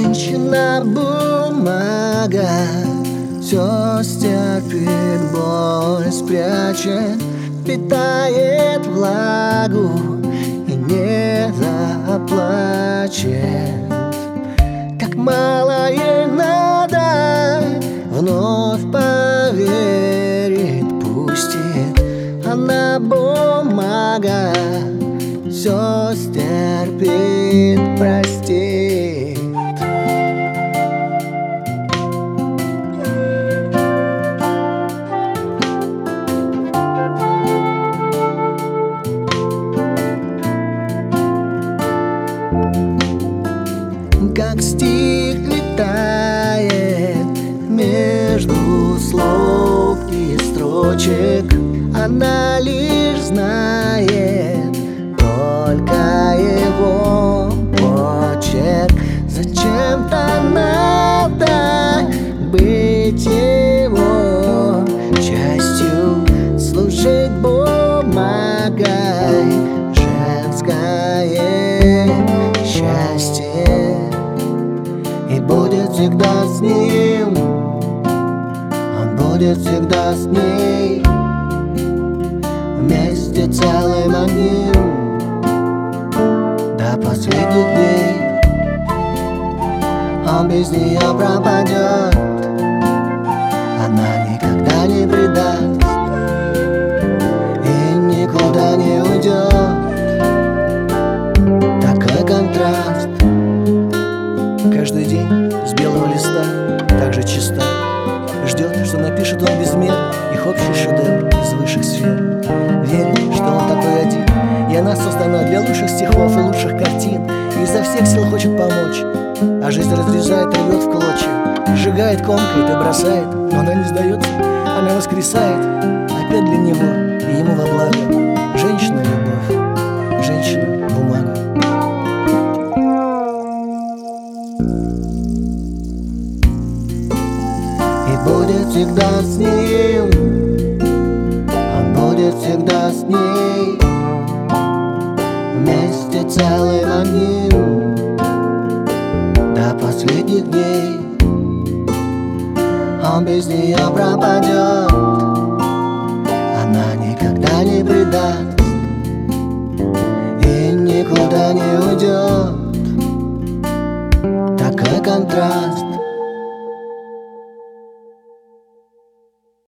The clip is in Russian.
Женщина-бумага все стерпит, боль спрячет, питает влагу и не заплачет. Как мало ей надо, вновь поверит, пустит. Она бумага, все стерпит, простит. Как стих летает между слов и строчек, она лишь знает только его почерк. Зачем-то надо быть его частью, служить бумагой, женское счастье. И будет всегда с ним, он будет всегда с ней, вместе целым одним до последних дней. Он без нее пропадет, она никогда не предаст и никуда не уйдет. Такой контраст. Каждый день с белого листа так же чиста, ждет, что напишет он без мер их общий шедевр из высших сфер. Верит, что он такой один, и она создана для лучших стихов и лучших картин, и изо всех сил хочет помочь. А жизнь разрезает, рвет в клочья, сжигает, комкает и бросает. Но она не сдается, она воскресает опять для него и ему во благо. Женщина-любовь, женщина-бумага. И будет всегда с ним, он будет всегда с ней, вместе целым одним до последних дней. Он без нее пропадет, она никогда не предаст и никуда не уйдет. Такой контраст.